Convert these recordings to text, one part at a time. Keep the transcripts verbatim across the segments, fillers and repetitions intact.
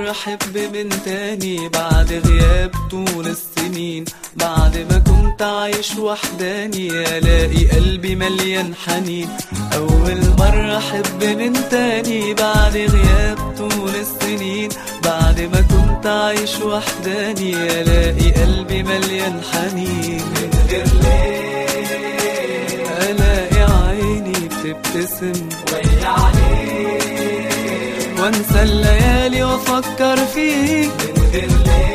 مرة أحب من تاني بعد غياب طول السنين، بعد ما كنت عايش وحداني ألاقي قلبي مليان حنين. أول مرة أحب من تاني بعد غياب طول السنين، بعد ما كنت عايش وحداني ألاقي قلبي مليان حنين. من غير ليه ألاقي عيني بتبتسم ويا عليك، وانسى الليالي وافكر فيك. من غير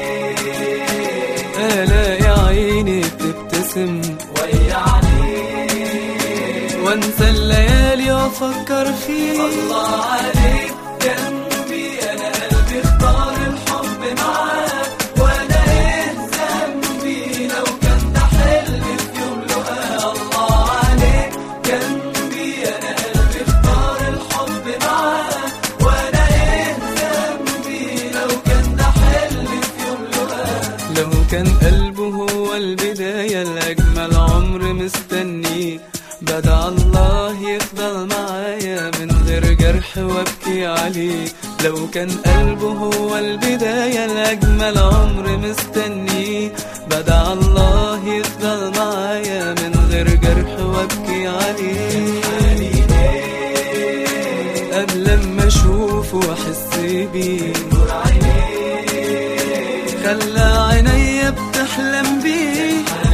ليه الاقي عيني بتبتسم ويا عليك، وانسى الليالي وافكر فيك. الله عليك جنبي انا قلبي اختار الحب معاك، وانا ايه ذنبي لو كان ده حلم في يوم لقاك. الله عليك جنبي انا قلبي اختار الحب معاك، وانا ايه ذنبي لو كان ده حلم في يوم لقاك. لو كان قلبه هو البداية الأجمل عمر مستنيه، بدع الله يفضل معايا من غير جرح وابكي عليه. لو كان قلبه هو البداية الأجمل عمر مستنيه، بدع الله يفضل معايا من غير جرح وابكي عليه. قبل ما اشوفه واحس بيه نور عينيه، خلى عينيا بتحلم بيه.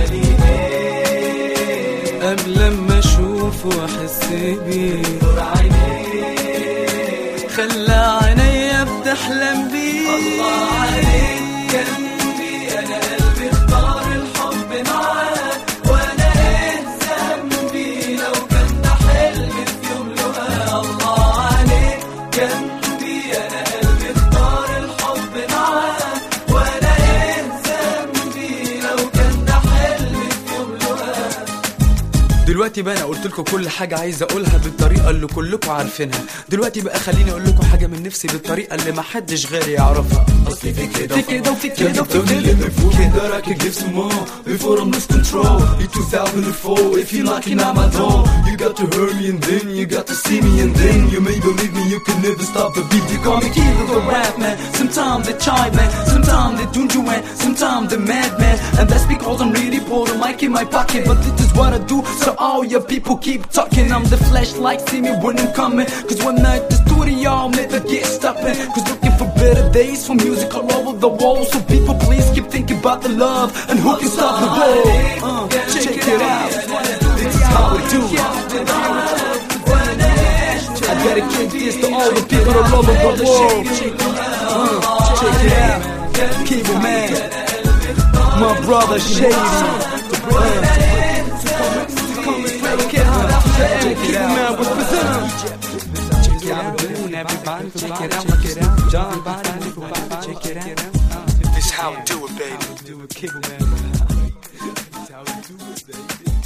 قبل ما اشوفه واحس بيه نور عينيه، خلى عينيا بتحلم بيه. الله عليك جنبي انا قلبي اختار الحب معاك، وانا ايه ذنبي لو كان ده حلم في يوم لقاك. الله عليك جنبي انا قلبي اختار الحب معاك، وانا ايه ذنبي لو كان ده حلم في يوم لقاك. دلوقتي بقى انا قلت لكم كل حاجه عايز اقولها بالطريقه اللي كلكم عارفينها. دلوقتي بقى خليني اقول لكم حاجه من نفسي بالطريقه اللي ما حدش غيري يعرفها. اصلي في كده في كده وفي كده وفي كده I could give some more before I lose control. In two thousand four if you're knocking at my door, you got to hear me and then you got to see me and then you may believe me, you can never stop the beat. You call me king of the rap man, sometimes the child man, sometimes the dungeon man, sometimes the madman, and that's because I'm really poor. The mic in my pocket, but this is what I do, so all your people keep talking. I'm the flashlight, see me when I'm coming, cause when I'm at the studio I'll never get stopping, cause looking for better days for music all over the wall. So people please keep thinking about the love and who can stop the war. Uh, check it out, this is how we do it. I dedicate this to all the people all over the world. Uh, check it out, Cable Man, my brother Shady. Uh, check it out, man, what's presented? Check it out, everybody, check it out, check it out, John, check it out. This is how we do it, baby. Do it, Cable Man. This is how we do it, baby.